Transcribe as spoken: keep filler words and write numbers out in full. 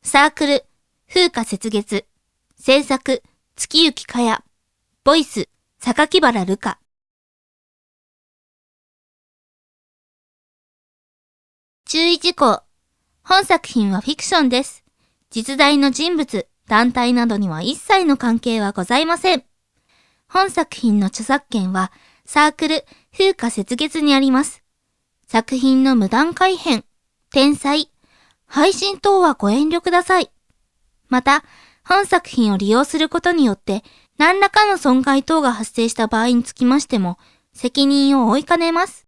サークル、風花雪月。制作、月行かや。ボイス、榊原瑠香。注意事項。本作品はフィクションです。実在の人物、団体などには一切の関係はございません。本作品の著作権はサークル、風花雪月にあります。作品の無断改編、転載、配信等はご遠慮ください。また、本作品を利用することによって何らかの損害等が発生した場合につきましても責任を負いかねます。